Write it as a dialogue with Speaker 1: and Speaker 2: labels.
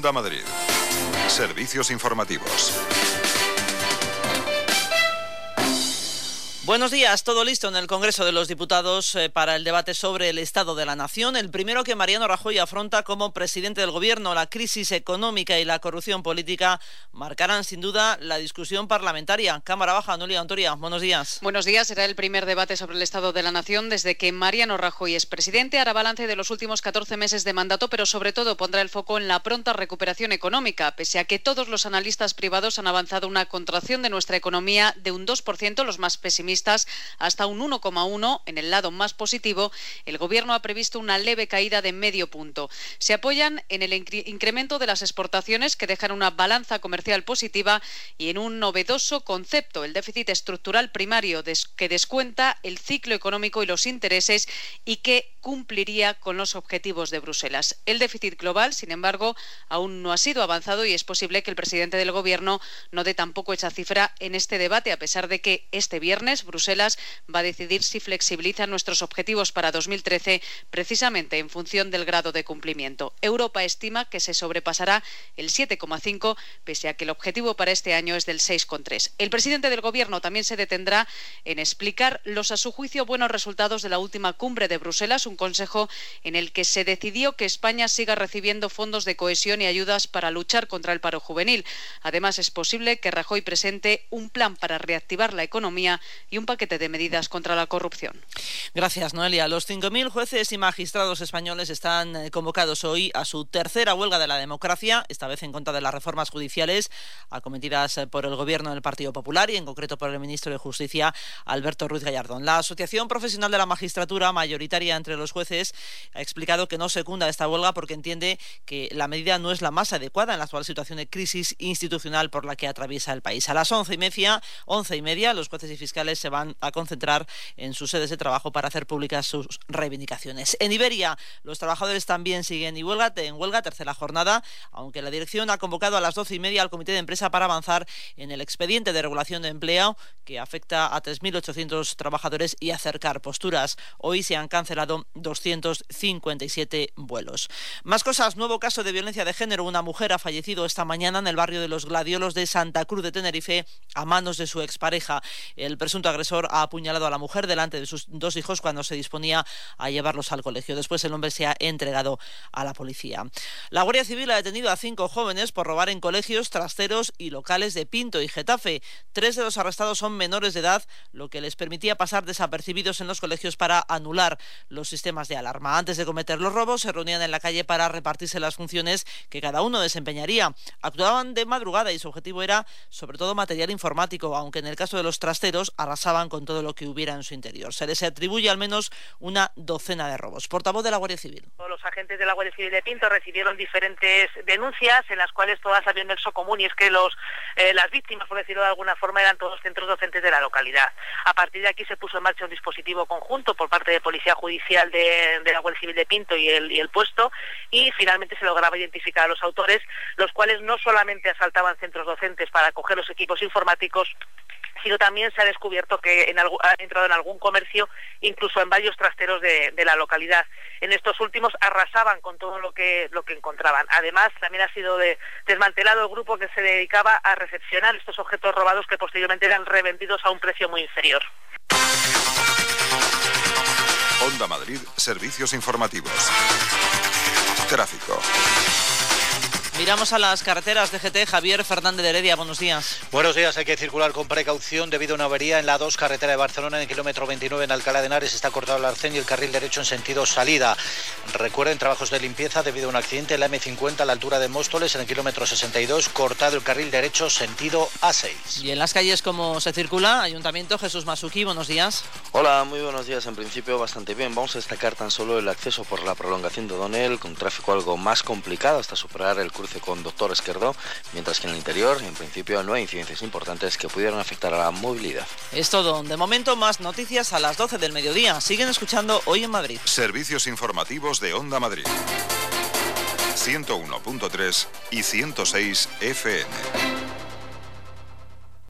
Speaker 1: Onda Madrid. Servicios informativos.
Speaker 2: Buenos días, todo listo en el Congreso de los Diputados para el debate sobre el Estado de la Nación, el primero que Mariano Rajoy afronta como presidente del Gobierno. La crisis económica y la corrupción política marcarán sin duda la discusión parlamentaria. Cámara Baja, Nuria Ontoria, buenos días.
Speaker 3: Buenos días, será el primer debate sobre el Estado de la Nación desde que Mariano Rajoy es presidente. Hará balance de los últimos 14 meses de mandato, pero sobre todo pondrá el foco en la pronta recuperación económica, pese a que todos los analistas privados han avanzado una contracción de nuestra economía de un 2%, los más pesimistas hasta un 1,1%. En el lado más positivo, el Gobierno ha previsto una leve caída de medio punto. Se apoyan en el incremento de las exportaciones, que dejan una balanza comercial positiva, y en un novedoso concepto, el déficit estructural primario, que descuenta el ciclo económico y los intereses y que cumpliría con los objetivos de Bruselas. El déficit global, sin embargo, aún no ha sido avanzado y es posible que el presidente del Gobierno no dé tampoco esa cifra en este debate, a pesar de que este viernes Bruselas va a decidir si flexibiliza nuestros objetivos para 2013 precisamente en función del grado de cumplimiento. Europa estima que se sobrepasará el 7,5, pese a que el objetivo para este año es del 6,3. El presidente del Gobierno también se detendrá en explicar los, a su juicio, buenos resultados de la última cumbre de Bruselas, un consejo en el que se decidió que España siga recibiendo fondos de cohesión y ayudas para luchar contra el paro juvenil. Además, es posible que Rajoy presente un plan para reactivar la economía y un paquete de medidas contra la corrupción.
Speaker 2: Gracias, Noelia. Los 5.000 jueces y magistrados españoles están convocados hoy a su tercera huelga de la democracia, esta vez en contra de las reformas judiciales acometidas por el Gobierno del Partido Popular y en concreto por el ministro de Justicia, Alberto Ruiz Gallardón. La Asociación Profesional de la Magistratura, mayoritaria entre los jueces, ha explicado que no secunda esta huelga porque entiende que la medida no es la más adecuada en la actual situación de crisis institucional por la que atraviesa el país. A las 11:30, los jueces y fiscales se van a concentrar en sus sedes de trabajo para hacer públicas sus reivindicaciones. En Iberia, los trabajadores también siguen en huelga, tercera jornada, aunque la dirección ha convocado a las 12:30 al comité de empresa para avanzar en el expediente de regulación de empleo que afecta a 3.800 trabajadores y acercar posturas. Hoy se han cancelado 257 vuelos. Más cosas, nuevo caso de violencia de género. Una mujer ha fallecido esta mañana en el barrio de Los Gladiolos de Santa Cruz de Tenerife a manos de su expareja. El presunto agresor ha apuñalado a la mujer delante de sus dos hijos cuando se disponía a llevarlos al colegio. Después el hombre se ha entregado a la policía. La Guardia Civil ha detenido a 5 jóvenes por robar en colegios, trasteros y locales de Pinto y Getafe. 3 de los arrestados son menores de edad, lo que les permitía pasar desapercibidos en los colegios para anular los sistemas de alarma. Antes de cometer los robos, se reunían en la calle para repartirse las funciones que cada uno desempeñaría. Actuaban de madrugada y su objetivo era, sobre todo, material informático, aunque en el caso de los trasteros arrasaban con todo lo que hubiera en su interior. Se les atribuye al menos una docena de robos. Portavoz de la Guardia Civil.
Speaker 4: Los agentes de la Guardia Civil de Pinto recibieron diferentes denuncias, en las cuales todas habían un nexo común, y es que las víctimas, por decirlo de alguna forma, eran todos centros docentes de la localidad. A partir de aquí se puso en marcha un dispositivo conjunto por parte de Policía Judicial de la Guardia Civil de Pinto y el puesto, y finalmente se lograba identificar a los autores, los cuales no solamente asaltaban centros docentes para coger los equipos informáticos, sino también se ha descubierto que ha entrado en algún comercio, incluso en varios trasteros de la localidad. En estos últimos arrasaban con todo lo que encontraban. Además, también ha sido desmantelado el grupo que se dedicaba a recepcionar estos objetos robados, que posteriormente eran revendidos a un precio muy inferior.
Speaker 1: Onda Madrid, servicios informativos. Tráfico.
Speaker 2: Miramos a las carreteras de GT. Javier Fernández de Heredia, buenos días.
Speaker 5: Buenos días. Hay que circular con precaución debido a una avería en la 2 carretera de Barcelona, en el kilómetro 29 en Alcalá de Henares. Está cortado el arcén y el carril derecho en sentido salida. Recuerden, trabajos de limpieza debido a un accidente en la M50 a la altura de Móstoles, en el kilómetro 62, cortado el carril derecho sentido A6.
Speaker 2: Y en las calles, ¿cómo se circula? Ayuntamiento, Jesús Masuki, buenos días.
Speaker 6: Hola, muy buenos días. En principio bastante bien. Vamos a destacar tan solo el acceso por la prolongación de O'Donnell, con tráfico algo más complicado hasta superar el cruce con Doctor Esquerdo, mientras que en el interior, en principio, no hay incidencias importantes que pudieran afectar a la movilidad.
Speaker 2: Es todo. De momento, más noticias a las 12 del mediodía. Siguen escuchando Hoy en Madrid.
Speaker 1: Servicios informativos de Onda Madrid. 101.3 y 106 FM.